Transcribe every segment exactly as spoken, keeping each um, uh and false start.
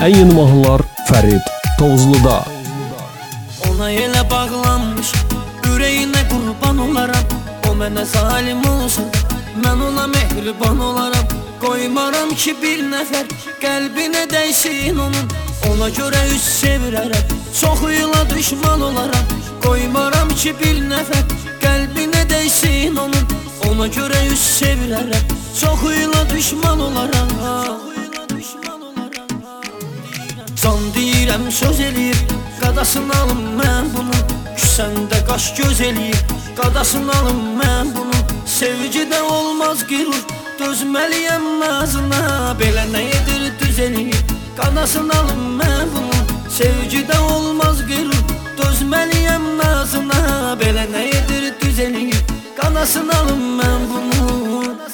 Ən yeni mahnılar Fərid Tovuzluda. Ona elə bağlanmış, ürəyinə qurban olaram. O mənə zalim olsa, mən ona mehriban olaram. Qoymaram ki bir nəfər qəlbinə dəysin onun. Ona görə üz çevirərəm, çoxuyla düşman olaram. Qoymaram ki bir nəfər qəlbinə dəysin onun. Ona görə üz çevirərəm, çoxuyla düşman olaram. Can deyirəm, söz eləyib, qadasını alım mən bunun. Küsəndə qaş göz eləyib, qadasını alım mən bunun. Sevgidə olmaz qürur, dözməliyəm nazına. Belə nə edir düz eləyib, qadasını alım mən bunun. Sevgidə olmaz qürur, dözməliyəm nazına. Belə nə edir düz eləyib, qadasını alım mən bunun.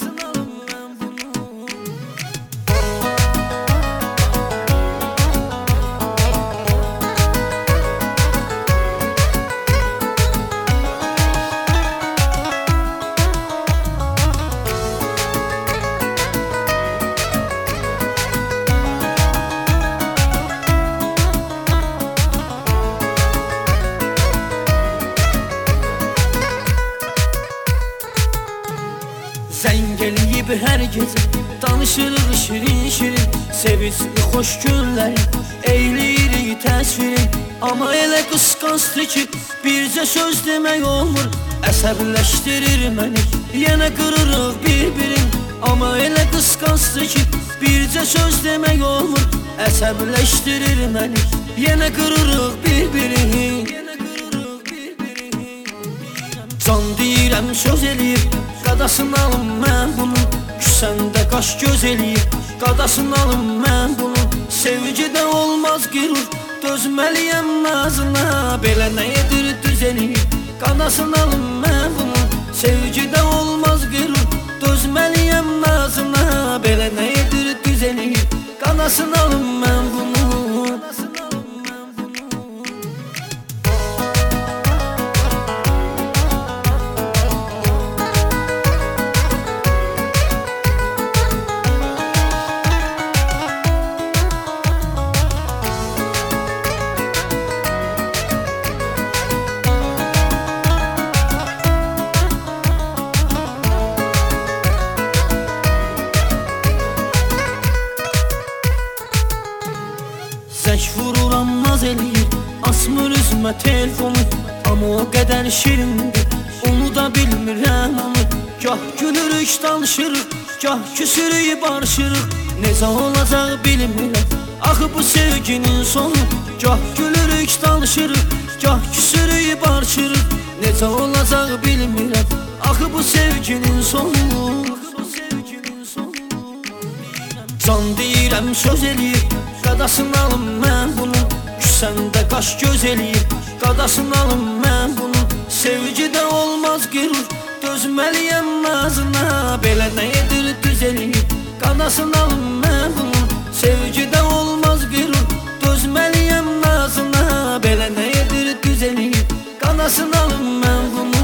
Zəng eləyib hər gecə, danışırıq şirin-şirin. Sevincli xoş günləri, eyləyirik təsvirin. Amma elə qısqancdır ki, bircə söz demək olmur. Əsəbləşdirir məni, yenə qırırıq bir-birin. Amma elə qısqancdır ki, bircə söz demək olmur. Əsəbləşdirir məni, yenə qırırıq bir-birin. Can deyirəm, söz eləyib, qadasını alım mən bunun. Küsəndə qaş göz eləyib, qadasını alım mən bunun. Sevgidə olmaz qürur, dözməliyəm nazına. Belə nə edir düz eləyib, qadasını alım mən bunun. Sevgidə olmaz qürur, dözməliyəm nazına. Belə nə edir düz eləyib, qadasını alım mən bunun. Zəng vururam, naz eləyir, asmır üzmə telefonu. Amma o qədər şirindir, onu da bilmirəm onu. Gah gülürük, danışırıq, gah küsürük, barışırıq. Necə olacaq bilmirəm, axı bu sevginin sonu. Gah gülürük, danışırıq, gah küsürük, barışırıq. Necə olacaq bilmirəm, axı bu sevginin sonu. Can deyirəm, söz eləyib, qadasını alım mən bunun. Küsəndə qaş göz eləyib, qadasını alım mən bunun. Sevgidə olmaz qürur, dözməliyəm nazına. Belə nə edir düz eləyib, qadasını alım mən bunun. Sevgidə olmaz qürur, dözməliyəm nazına. Belə nə edir düz eləyib, qadasını alım mən bunun.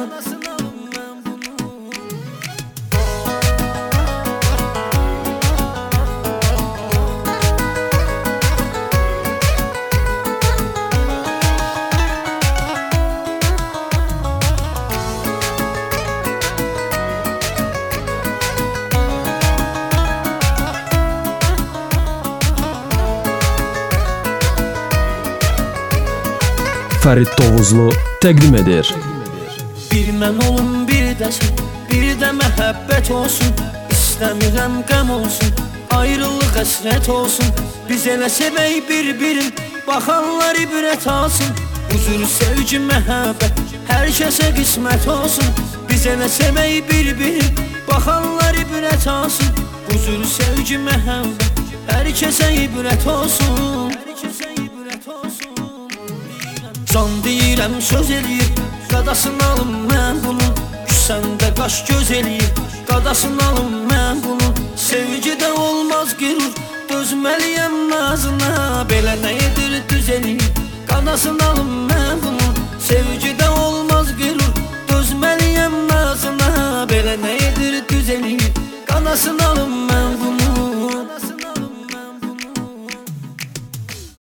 Fərid Tovuzlu təqdim edir. Bir mən olum, bir də sən, bir də məhəbbət olsun. İstəmirəm qəm olsun, ayrılıq əsrət olsun. Biz elə sevək bir-birin, baxanlar ibrət alsın. Huzur, sevgi, məhəbbət, hər kəsə qismət olsun. Biz elə sevək bir-birin, baxanlar ibrət alsın. Huzur, sevgi, məhəbbət, hər kəsə ibrət olsun. Can deyirəm, söz eləyib, qadasını alım mən bunun. Küsəndə qaş göz eləyib, qadasını alım mən bunun. Sevgidə olmaz qürur, dözməliyəm nazına. Belə nə edir düz eləyib, qadasını alım mən bunun. Sevgidə olmaz qürur, dözməliyəm nazına. Belə nə edir düz eləyib, qadasını alım mən